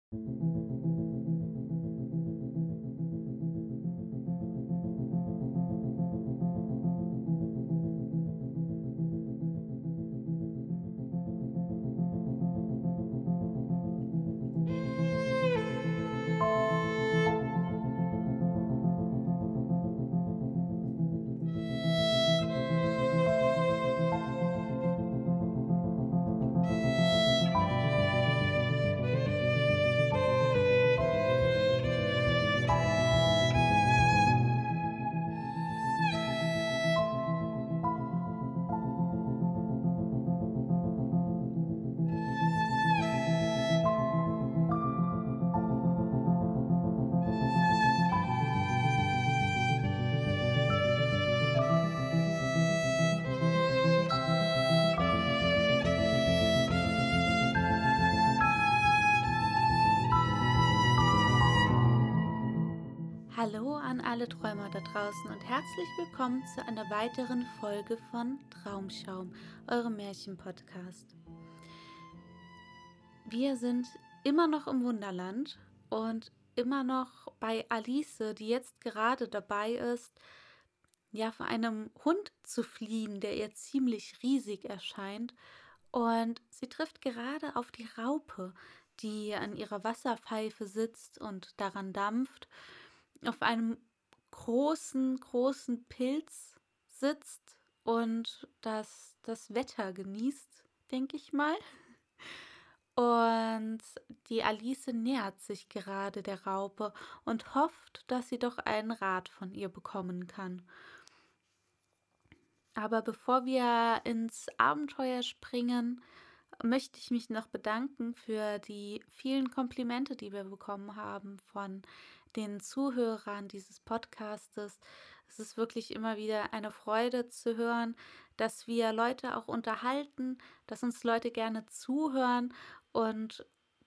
Hallo an alle Träumer da draußen und herzlich willkommen zu einer weiteren Folge von Traumschaum, eurem Märchenpodcast. Wir sind immer noch im Wunderland und immer noch bei Alice, die jetzt gerade dabei ist, vor einem Hund zu fliehen, der ihr ziemlich riesig erscheint. Und sie trifft gerade auf die Raupe, die an ihrer Wasserpfeife sitzt und daran dampft, auf einem großen Pilz sitzt und das Wetter genießt, denke ich mal. Und die Alice nähert sich gerade der Raupe und hofft, dass sie doch einen Rat von ihr bekommen kann. Aber bevor wir ins Abenteuer springen, möchte ich mich noch bedanken für die vielen Komplimente, die wir bekommen haben von den Zuhörern dieses Podcastes. Es ist wirklich immer wieder eine Freude zu hören, dass wir Leute auch unterhalten, dass uns Leute gerne zuhören und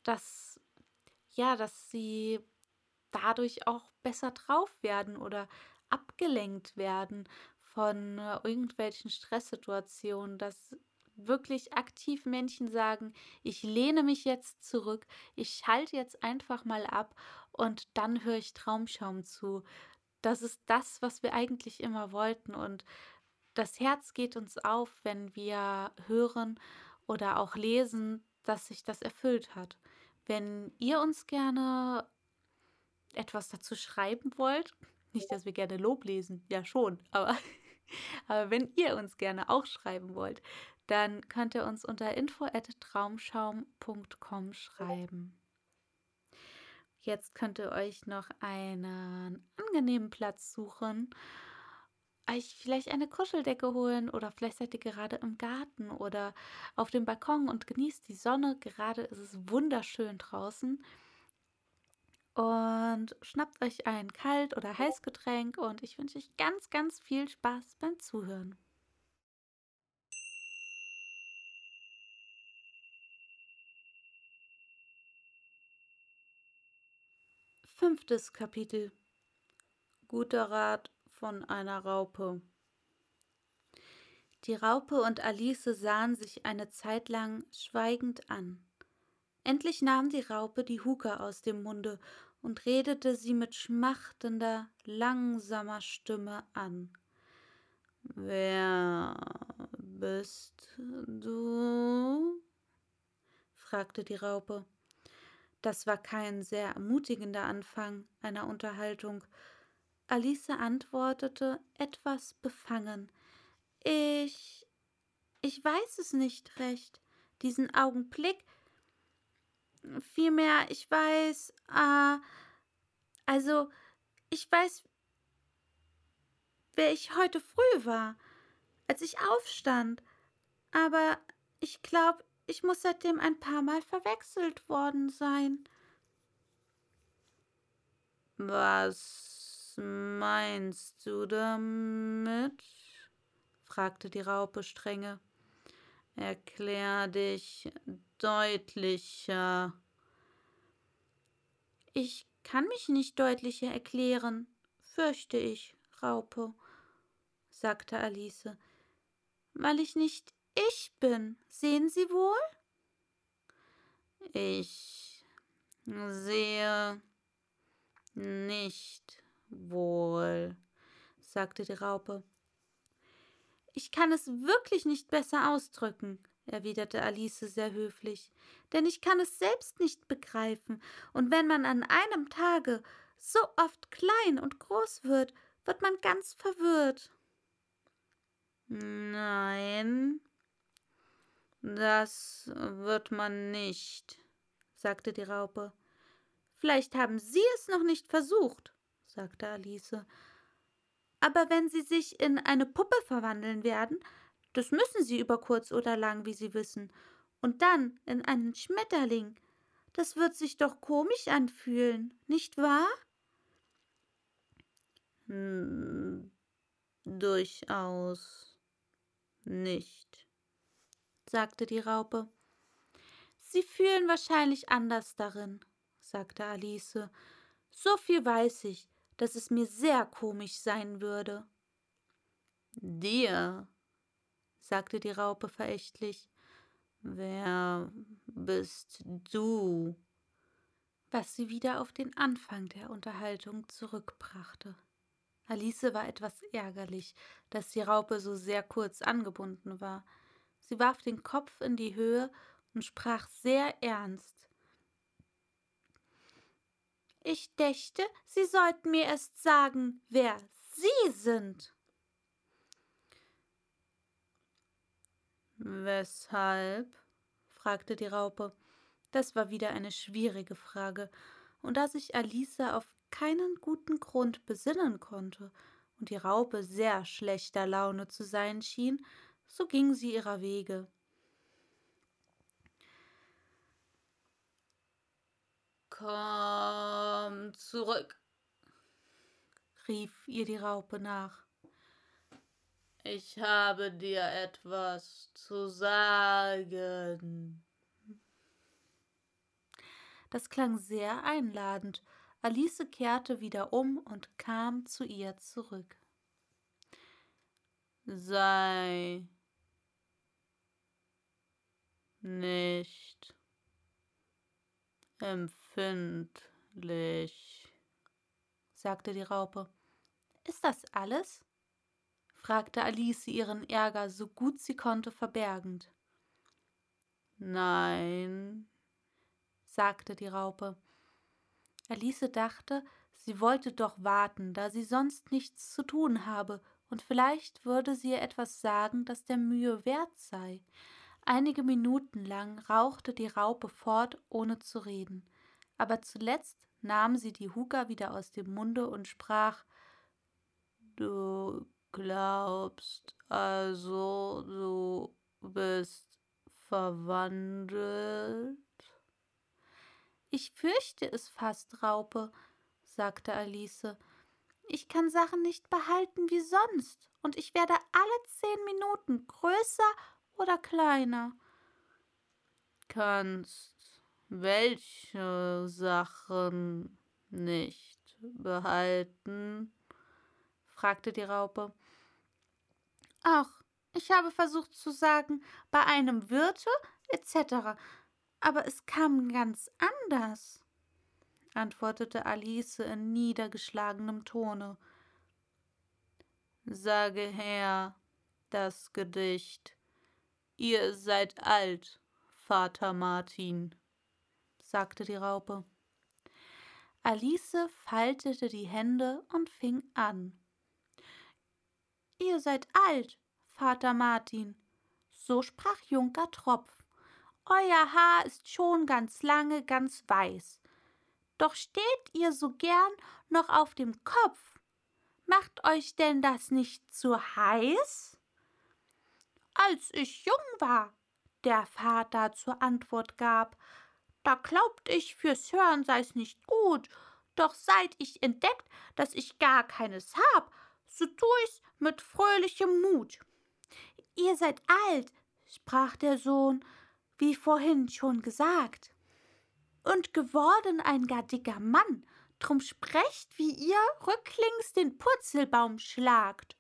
dass sie dadurch auch besser drauf werden oder abgelenkt werden von irgendwelchen Stresssituationen, dass wirklich aktiv Menschen sagen, ich lehne mich jetzt zurück, ich schalte jetzt einfach mal ab und dann höre ich Traumschaum zu. Das ist das, was wir eigentlich immer wollten, und das Herz geht uns auf, wenn wir hören oder auch lesen, dass sich das erfüllt hat. Wenn ihr uns gerne etwas dazu schreiben wollt, nicht, dass wir gerne Lob lesen, ja schon, aber, aber wenn ihr uns gerne auch schreiben wollt, dann könnt ihr uns unter info@traumschaum.com schreiben. Jetzt könnt ihr euch noch einen angenehmen Platz suchen, euch vielleicht eine Kuscheldecke holen, oder vielleicht seid ihr gerade im Garten oder auf dem Balkon und genießt die Sonne. Gerade ist es wunderschön draußen. Und schnappt euch ein Kalt- oder Heißgetränk und ich wünsche euch ganz viel Spaß beim Zuhören. 5. Kapitel. Guter Rat von einer Raupe. Die Raupe und Alice sahen sich eine Zeit lang schweigend an. Endlich nahm die Raupe die Huke aus dem Munde und redete sie mit schmachtender, langsamer Stimme an. »Wer bist du?« fragte die Raupe. Das war kein sehr ermutigender Anfang einer Unterhaltung. Alice antwortete etwas befangen. Ich weiß es nicht recht, diesen Augenblick. Vielmehr, ich weiß, ich weiß, wer ich heute früh war, als ich aufstand. Aber ich glaube, ich muss seitdem ein paar Mal verwechselt worden sein. »Was meinst du damit?« fragte die Raupe strenge. »Erklär dich deutlicher.« »Ich kann mich nicht deutlicher erklären, fürchte ich, Raupe«, sagte Alice, »weil ich nicht ich bin, sehen Sie wohl?« »Ich Sehe nicht wohl, sagte die Raupe. Ich kann es wirklich nicht besser ausdrücken, erwiderte Alice sehr höflich, denn ich kann es selbst nicht begreifen, und wenn man an einem Tage so oft klein und groß wird, wird man ganz verwirrt. Nein, das wird man nicht, sagte die Raupe. Vielleicht haben Sie es noch nicht versucht, sagte Alice. Aber wenn Sie sich in eine Puppe verwandeln werden, das müssen Sie über kurz oder lang, wie Sie wissen, und dann in einen Schmetterling, das wird sich doch komisch anfühlen, nicht wahr? Durchaus nicht, sagte die Raupe. Sie fühlen wahrscheinlich anders darin, sagte Alice. So viel weiß ich, dass es mir sehr komisch sein würde. Dir, sagte die Raupe verächtlich. Wer bist du? Was sie wieder auf den Anfang der Unterhaltung zurückbrachte. Alice war etwas ärgerlich, dass die Raupe so sehr kurz angebunden war. Sie warf den Kopf in die Höhe und sprach sehr ernst. Ich dächte, Sie sollten mir erst sagen, wer Sie sind. Weshalb? Fragte die Raupe. Das war wieder eine schwierige Frage, und da sich Alice auf keinen guten Grund besinnen konnte und die Raupe sehr schlechter Laune zu sein schien, so ging sie ihrer Wege. Komm zurück, rief ihr die Raupe nach. Ich habe dir etwas zu sagen. Das klang sehr einladend. Alice kehrte wieder um und kam zu ihr zurück. Sei nicht empfindlich, sagte die Raupe. Ist das alles? Fragte Alice ihren Ärger so gut sie konnte verbergend. Nein, sagte die Raupe. Alice dachte, sie wollte doch warten, da sie sonst nichts zu tun habe, und vielleicht würde sie ihr etwas sagen, das der Mühe wert sei. Einige Minuten lang rauchte die Raupe fort, ohne zu reden, aber zuletzt nahm sie die Huka wieder aus dem Munde und sprach: »Du glaubst also, du bist verwandelt?« »Ich fürchte es fast, Raupe«, sagte Alice. »Ich kann Sachen nicht behalten wie sonst, und ich werde alle 10 Minuten größer oder kleiner.« »Kannst welche Sachen nicht behalten?« fragte die Raupe. »Ach, ich habe versucht zu sagen, bei einem Wirte etc., aber es kam ganz anders«, antwortete Alice in niedergeschlagenem Tone. »Sage her das Gedicht. Ihr seid alt, Vater Martin«, sagte die Raupe. Alice faltete die Hände und fing an. »Ihr seid alt, Vater Martin«, so sprach Junker Tropf. »Euer Haar ist schon ganz lange ganz weiß. Doch steht ihr so gern noch auf dem Kopf. Macht euch denn das nicht zu heiß?« »Als ich jung war«, der Vater zur Antwort gab, »da glaubt ich, fürs Hören sei's nicht gut. Doch seit ich entdeckt, dass ich gar keines hab, so tu ich's mit fröhlichem Mut.« »Ihr seid alt«, sprach der Sohn, wie vorhin schon gesagt, »und geworden ein gar dicker Mann. Drum sprecht, wie ihr rücklings den Purzelbaum schlagt.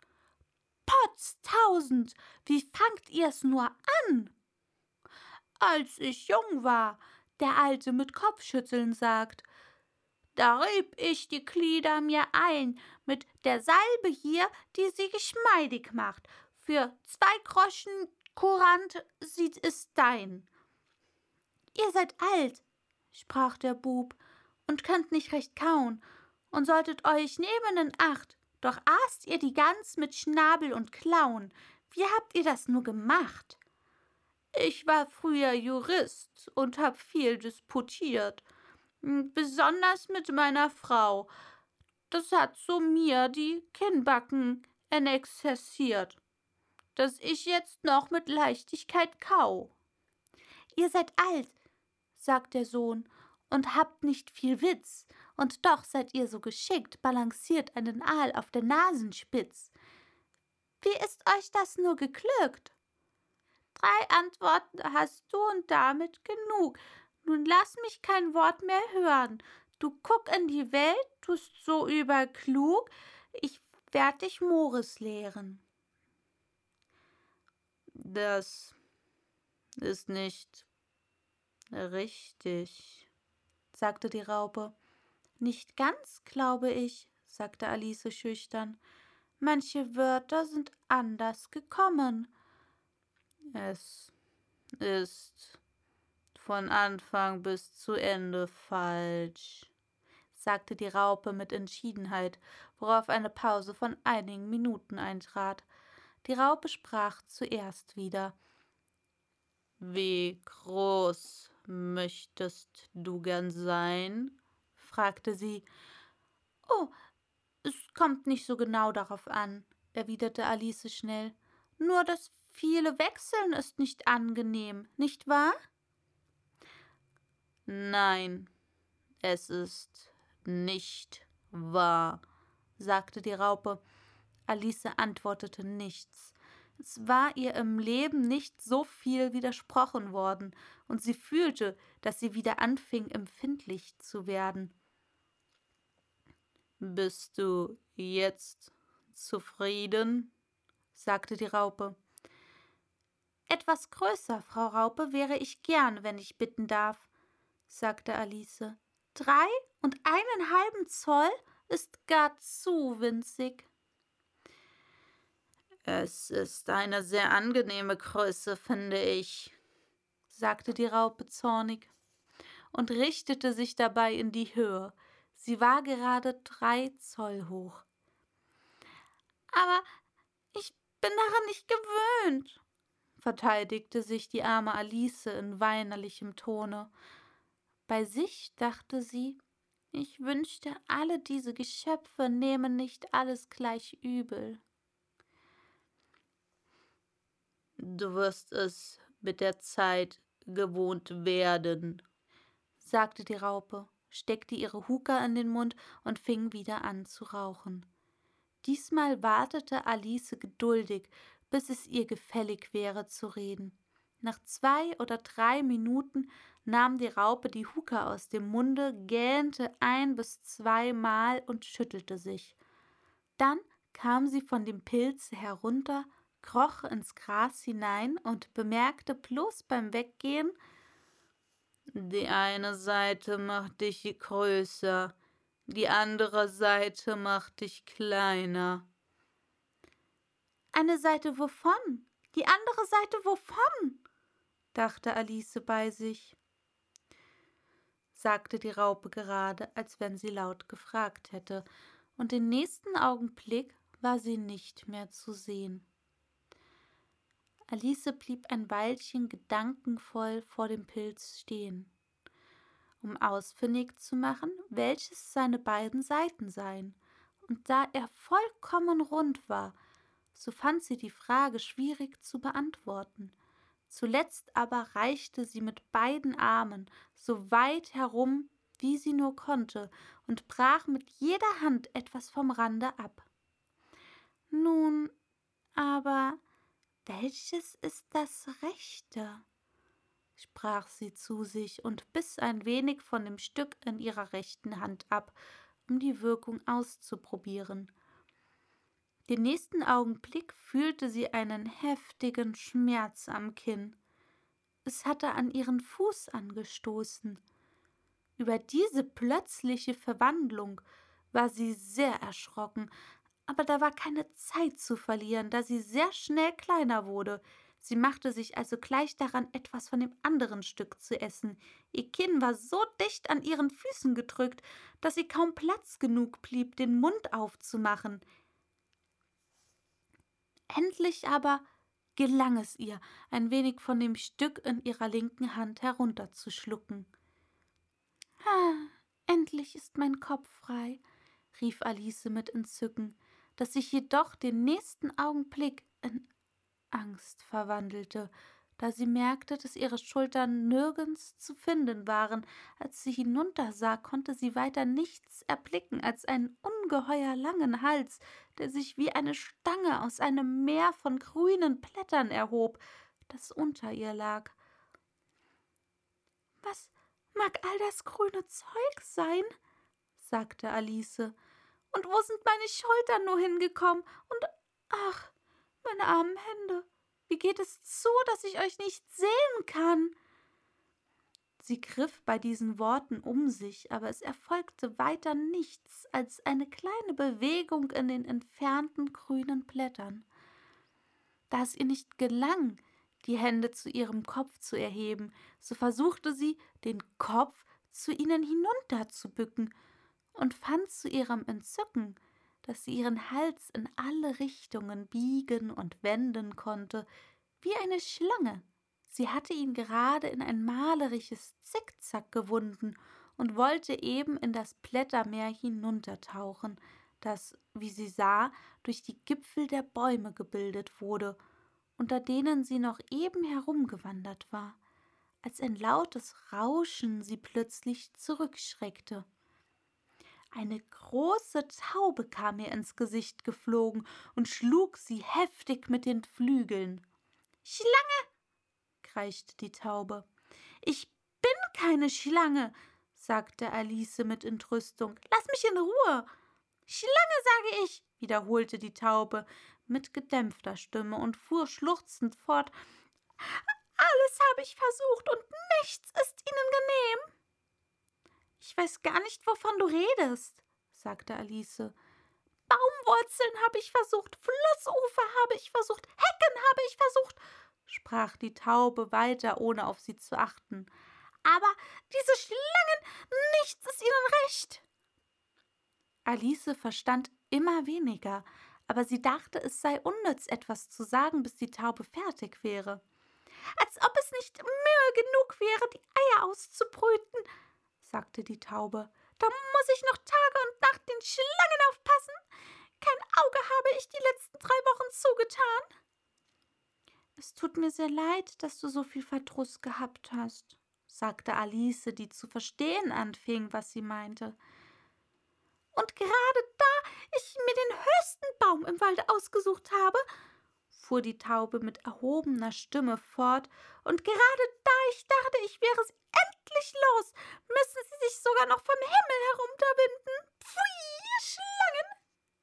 Potztausend, wie fangt ihr's nur an?« »Als ich jung war«, der Alte mit Kopfschütteln sagt: »Da rieb ich die Glieder mir ein mit der Salbe hier, die sie geschmeidig macht. Für 2 Groschen kurant sieht es dein.« »Ihr seid alt«, sprach der Bub, »und könnt nicht recht kauen und solltet euch nehmen in Acht, doch aßt ihr die Gans mit Schnabel und Klauen. Wie habt ihr das nur gemacht?« »Ich war früher Jurist und hab viel disputiert, besonders mit meiner Frau. Das hat so mir die Kinnbacken enexerziert, dass ich jetzt noch mit Leichtigkeit kau.« »Ihr seid alt«, sagt der Sohn, »und habt nicht viel Witz, und doch seid ihr so geschickt, balanciert einen Aal auf der Nasenspitz. Wie ist euch das nur geglückt?« »3 Antworten hast du und damit genug. Nun lass mich kein Wort mehr hören. Du guck in die Welt, tust so überklug, ich werd dich Mores lehren.« »Das ist nicht richtig«, sagte die Raupe. »Nicht ganz, glaube ich«, sagte Alice schüchtern. »Manche Wörter sind anders gekommen.« »Es ist von Anfang bis zu Ende falsch«, sagte die Raupe mit Entschiedenheit, worauf eine Pause von einigen Minuten eintrat. Die Raupe sprach zuerst wieder. »Wie groß möchtest du gern sein?« fragte sie. »Oh, es kommt nicht so genau darauf an«, erwiderte Alice schnell. »Nur das viele Wechseln ist nicht angenehm, nicht wahr?« »Nein, es ist nicht wahr«, sagte die Raupe. Alice antwortete nichts. Es war ihr im Leben nicht so viel widersprochen worden, und sie fühlte, dass sie wieder anfing, empfindlich zu werden. »Bist du jetzt zufrieden?«, sagte die Raupe. »Etwas größer, Frau Raupe, wäre ich gern, wenn ich bitten darf«, sagte Alice. »3 1,5 Zoll ist gar zu winzig.« »Es ist eine sehr angenehme Größe, finde ich«, sagte die Raupe zornig und richtete sich dabei in die Höhe. Sie war gerade 3 Zoll hoch. »Aber ich bin daran nicht gewöhnt«, verteidigte sich die arme Alice in weinerlichem Tone. Bei sich dachte sie, ich wünschte, alle diese Geschöpfe nehmen nicht alles gleich übel. »Du wirst es mit der Zeit gewohnt werden«, sagte die Raupe, steckte ihre Huka in den Mund und fing wieder an zu rauchen. Diesmal wartete Alice geduldig, bis es ihr gefällig wäre zu reden. Nach 2 oder 3 Minuten nahm die Raupe die Huka aus dem Munde, gähnte 1 bis 2 Mal und schüttelte sich. Dann kam sie von dem Pilze herunter, kroch ins Gras hinein und bemerkte bloß beim Weggehen: »Die eine Seite macht dich größer, die andere Seite macht dich kleiner.« »Eine Seite wovon? Die andere Seite wovon?«, dachte Alice bei sich. Sagte die Raupe gerade, als wenn sie laut gefragt hätte, und den nächsten Augenblick war sie nicht mehr zu sehen. Alice blieb ein Weilchen gedankenvoll vor dem Pilz stehen, um ausfindig zu machen, welches seine beiden Seiten seien, und da er vollkommen rund war, so fand sie die Frage schwierig zu beantworten. Zuletzt aber reichte sie mit beiden Armen so weit herum, wie sie nur konnte, und brach mit jeder Hand etwas vom Rande ab. »Nun, aber welches ist das Rechte?«, sprach sie zu sich und biss ein wenig von dem Stück in ihrer rechten Hand ab, um die Wirkung auszuprobieren. Den nächsten Augenblick fühlte sie einen heftigen Schmerz am Kinn. es hatte an ihren Fuß angestoßen. Über diese plötzliche Verwandlung war sie sehr erschrocken, aber da war keine Zeit zu verlieren, da sie sehr schnell kleiner wurde. Sie machte sich also gleich daran, etwas von dem anderen Stück zu essen. Ihr Kinn war so dicht an ihren Füßen gedrückt, dass ihr kaum Platz genug blieb, den Mund aufzumachen. Endlich aber gelang es ihr, ein wenig von dem Stück in ihrer linken Hand herunterzuschlucken. »Ah, endlich ist mein Kopf frei«, rief Alice mit Entzücken, das sich jedoch den nächsten Augenblick in Angst verwandelte, da sie merkte, dass ihre Schultern nirgends zu finden waren. Als sie hinuntersah, konnte sie weiter nichts erblicken als einen ungeheuer langen Hals, der sich wie eine Stange aus einem Meer von grünen Blättern erhob, das unter ihr lag. »Was mag all das grüne Zeug sein?« sagte Alice. »Und wo sind meine Schultern nur hingekommen? Und ach, meine armen Hände, wie geht es zu, dass ich euch nicht sehen kann?« Sie griff bei diesen Worten um sich, aber es erfolgte weiter nichts als eine kleine Bewegung in den entfernten grünen Blättern. Da es ihr nicht gelang, die Hände zu ihrem Kopf zu erheben, so versuchte sie, den Kopf zu ihnen hinunterzubücken und fand zu ihrem Entzücken, dass sie ihren Hals in alle Richtungen biegen und wenden konnte, wie eine Schlange. Sie hatte ihn gerade in ein malerisches Zickzack gewunden und wollte eben in das Blättermeer hinuntertauchen, das, wie sie sah, durch die Gipfel der Bäume gebildet wurde, unter denen sie noch eben herumgewandert war, als ein lautes Rauschen sie plötzlich zurückschreckte. Eine große Taube kam ihr ins Gesicht geflogen und schlug sie heftig mit den Flügeln. »Schlange!« kreischte die Taube. »Ich bin keine Schlange«, sagte Alice mit Entrüstung. »Lass mich in Ruhe!« »Schlange, sage ich«, wiederholte die Taube mit gedämpfter Stimme und fuhr schluchzend fort. »Alles habe ich versucht und nichts ist Ihnen genehm.« »Ich weiß gar nicht, wovon du redest«, sagte Alice. »Baumwurzeln habe ich versucht, Flussufer habe ich versucht, Hecken habe ich versucht«, sprach die Taube weiter, ohne auf sie zu achten. »Aber diese Schlangen, nichts ist ihnen recht.« Alice verstand immer weniger, aber sie dachte, es sei unnütz, etwas zu sagen, bis die Taube fertig wäre. »Als ob es nicht Mühe genug wäre, die Eier auszubrüten«, sagte die Taube. »Da muss ich noch Tage und Nacht den Schlangen aufpassen. Kein Auge habe ich die letzten 3 Wochen zugetan.« »Es tut mir sehr leid, dass du so viel Verdruss gehabt hast«, sagte Alice, die zu verstehen anfing, was sie meinte. »Und gerade da ich mir den höchsten Baum im Walde ausgesucht habe«, fuhr die Taube mit erhobener Stimme fort, »und gerade da ich dachte, ich wäre sie endlich los, müssen sie sich sogar noch vom Himmel herunterwinden. Pfui, Schlangen!«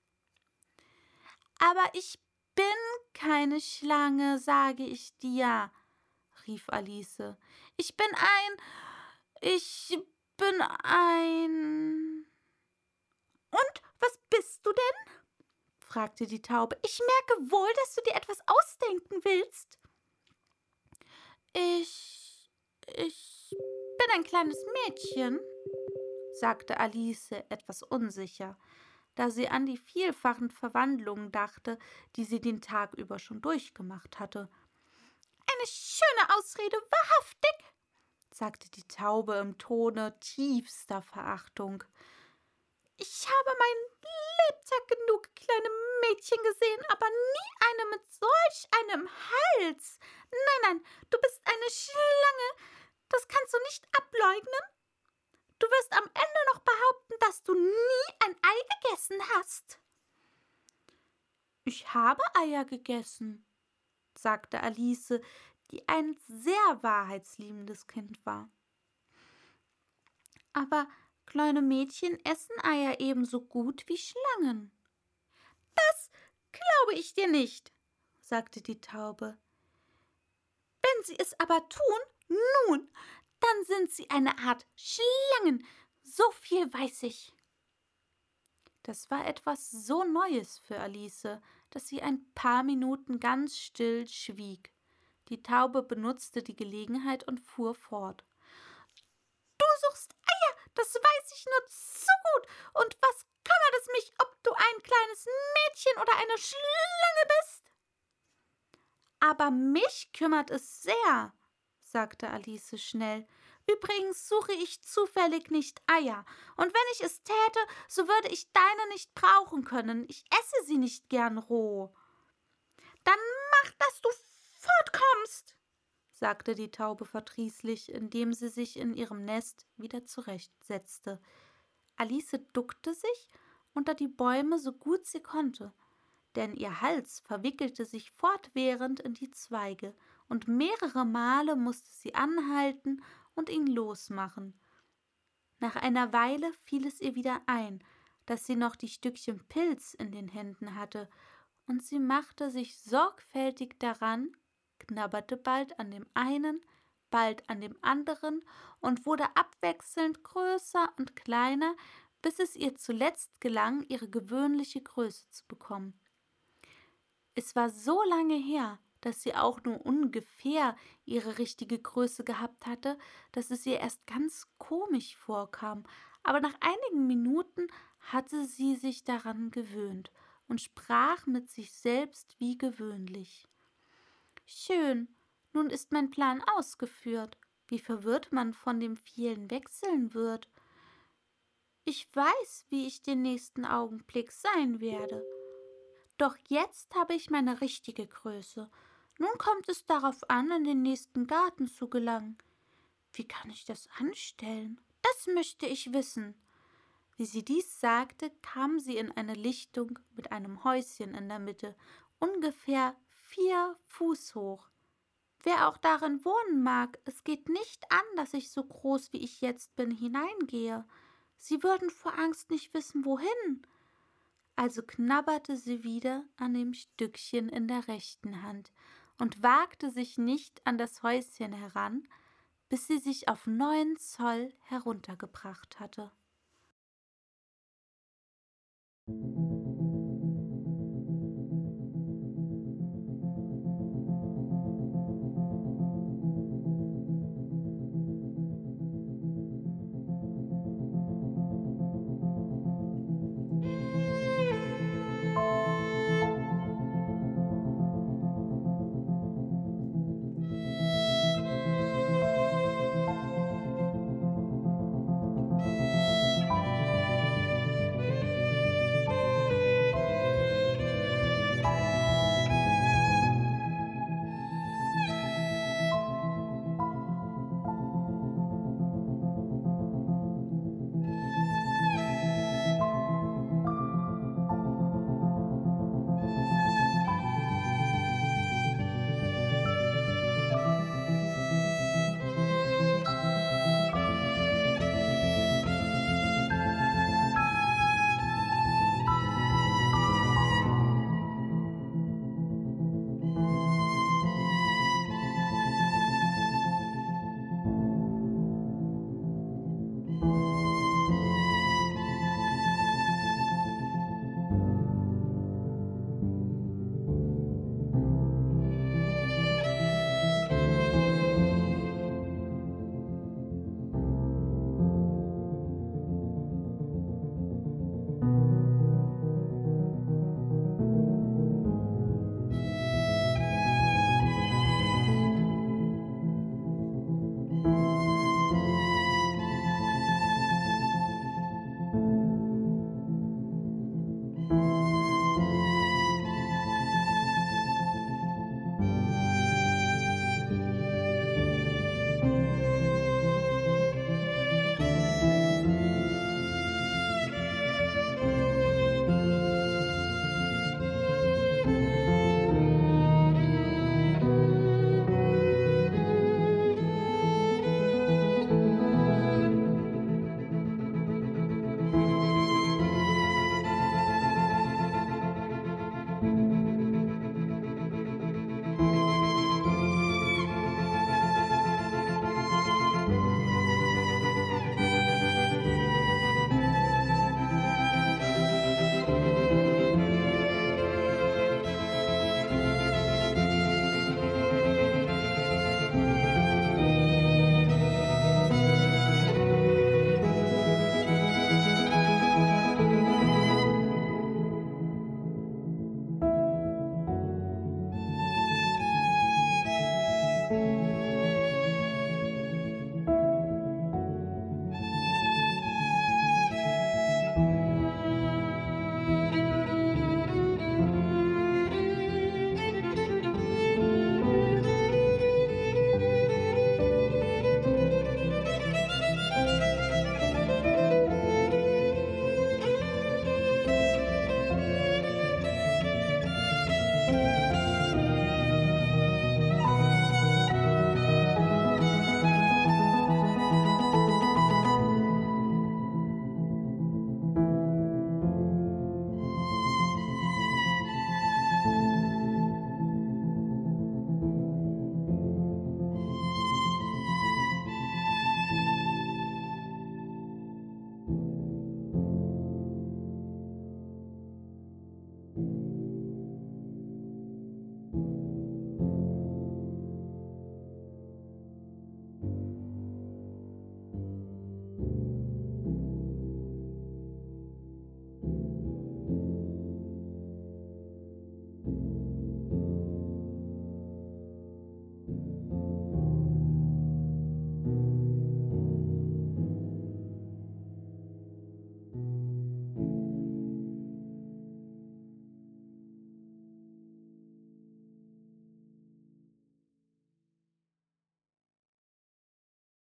»Aber ich bin keine Schlange, sage ich dir«, rief Alice. Ich bin ein. »Und was bist du denn?«, fragte die Taube. »Ich merke wohl, dass du dir etwas ausdenken willst.« Ich bin ein kleines Mädchen«, sagte Alice etwas unsicher, da sie an die vielfachen Verwandlungen dachte, die sie den Tag über schon durchgemacht hatte. »Eine schöne Ausrede, wahrhaftig«, sagte die Taube im Tone tiefster Verachtung. »Ich habe mein Lebtag genug kleine Mädchen gesehen, aber nie eine mit solch einem Hals. Nein, du bist eine Schlange, das kannst du nicht ableugnen. Du wirst am Ende noch behaupten, dass du nie ein Ei gegessen hast.« »Ich habe Eier gegessen«, sagte Alice, die ein sehr wahrheitsliebendes Kind war. »Aber kleine Mädchen essen Eier ebenso gut wie Schlangen.« »Das glaube ich dir nicht«, sagte die Taube. »Wenn Wenn sie es aber tun, nun, dann sind sie eine Art Schlangen. So viel weiß ich. Das war etwas so Neues für Alice, dass sie ein paar Minuten ganz still schwieg. Die Taube benutzte die Gelegenheit und fuhr fort. Du suchst Eier, das weiß ich nur zu gut. Und was kümmert es mich, ob du ein kleines Mädchen oder eine Schlange bist? Aber mich kümmert es sehr, sagte Alice schnell. Übrigens suche ich zufällig nicht Eier, und wenn ich es täte, so würde ich deine nicht brauchen können. Ich esse sie nicht gern roh. Dann mach, dass du fortkommst, sagte die Taube verdrießlich, indem sie sich in ihrem Nest wieder zurechtsetzte. Alice duckte sich unter die Bäume so gut sie konnte, denn ihr Hals verwickelte sich fortwährend in die Zweige, und mehrere Male musste sie anhalten und ihn losmachen. Nach einer Weile fiel es ihr wieder ein, dass sie noch die Stückchen Pilz in den Händen hatte, und sie machte sich sorgfältig daran, knabberte bald an dem einen, bald an dem anderen und wurde abwechselnd größer und kleiner, bis es ihr zuletzt gelang, ihre gewöhnliche Größe zu bekommen. Es war so lange her, dass sie auch nur ungefähr ihre richtige Größe gehabt hatte, dass es ihr erst ganz komisch vorkam, aber nach einigen Minuten hatte sie sich daran gewöhnt und sprach mit sich selbst wie gewöhnlich. Schön, nun ist mein Plan ausgeführt. Wie verwirrt man von dem vielen Wechseln wird. Ich weiß, wie ich den nächsten Augenblick sein werde. Doch jetzt habe ich meine richtige Größe. Nun kommt es darauf an, in den nächsten Garten zu gelangen. Wie kann ich das anstellen? Das möchte ich wissen. Wie sie dies sagte, kam sie in eine Lichtung mit einem Häuschen in der Mitte, ungefähr 4 Fuß hoch. Wer auch darin wohnen mag, es geht nicht an, dass ich so groß wie ich jetzt bin hineingehe. Sie würden vor Angst nicht wissen, wohin. Also knabberte sie wieder an dem Stückchen in der rechten Hand und wagte sich nicht an das Häuschen heran, bis sie sich auf 9 Zoll heruntergebracht hatte.